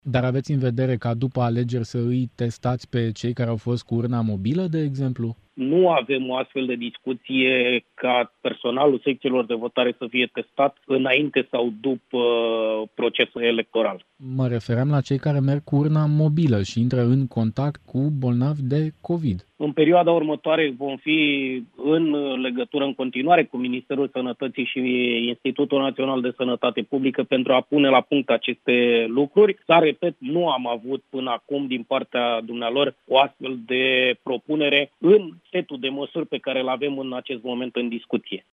Dar aveți în vedere ca după alegeri să îi testați pe cei care au fost cu urna mobilă, de exemplu? Nu avem o astfel de discuție ca personalul secțiilor de votare să fie testat înainte sau după procesul electoral. Mă refeream la cei care merg cu urna mobilă și intră în contact cu bolnavi de COVID. În perioada următoare vom fi în legătură în continuare cu Ministerul Sănătății și Institutul Național de Sănătate Publică pentru a pune la punct aceste lucruri. Dar, repet, nu am avut până acum din partea dumnealor o astfel de propunere în setul de măsuri pe care îl avem în acest moment în discuție.